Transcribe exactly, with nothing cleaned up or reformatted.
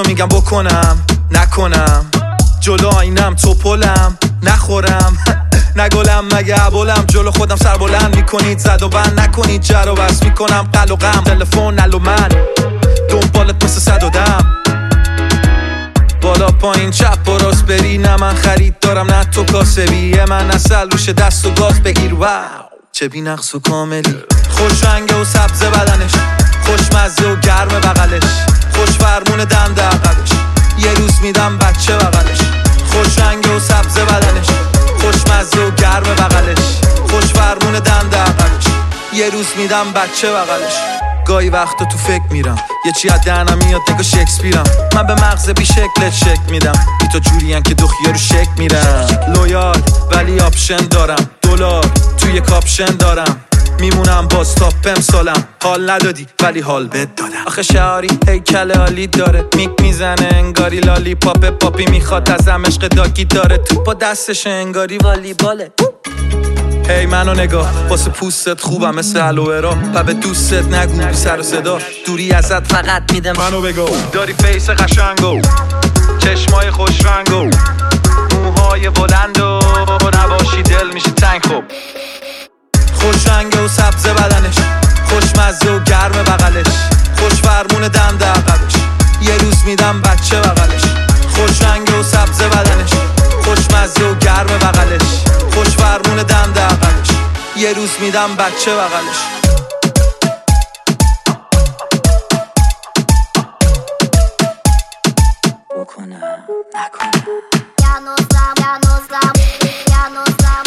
میگم بکنم نکنم، جلو آینم توپلم نخورم نگلم مگه عبالم، جلو خودم سر بلند میکنید زد و بند نکنید جر و بس میکنم قل و غم، تلفن نل و من دنبالت مثل صد و دم، بالا پایین چپ و راست بری، نه من خرید دارم نه تو کاسبی، من اصل روش دست و گاز بگیر. واو چه بی نقص و کاملی، خوش رنگه و سبز بدنش، خوشمزه و گرم بغلش، خوش فرمون دنده عقبش، یه روز میدم بچه بغلش، خوش رنگه و سبز بدنش، خوشمزه و گرم بغلش، خوش فرمون دنده عقبش، یه روز میدم بچه بغلش. گاهی وقتا تو فکر میرم یه چی از دهنم میاد نگاه شکسپیرم، من به مغز بی شکلت شک میدم، بی تو جورین که دو خیارو شک میرم، لویال ولی آپشن دارم، دلار توی کاپشن دارم، میمونم باز تا پم سالم، حال ندادی ولی حال بد دادم، آخه شعاری هیکل عالی داره، میک میزنه انگاری لالی پاپ پاپی میخواد ازم عشق داگی داره، تو با دستش انگاری والی باله. هی hey, منو نگاه واسه پوستت خوبم مثل الوئرا، و به دوستت نگو بی سر و صدا، دوری ازت فقط میده منو بگو، داری فیس قشنگو چشمای خوش رنگو موهای بلند و نباشی دل میشه تنگ، خوب خوش رنگه و سبز بدنش، خوشمزه و گرم بغلش، خوش فرمون دنده عقبش، یه روز میدم بچه بغلش، خوش رنگه و سبز بدنش، خوشمزه و گرم بغلش، خوش فرمون دنده عقبش، یه روز میدم بچه بغلش. بکنم نکنم Ya no sabes, ya no sabes, ya no sabes.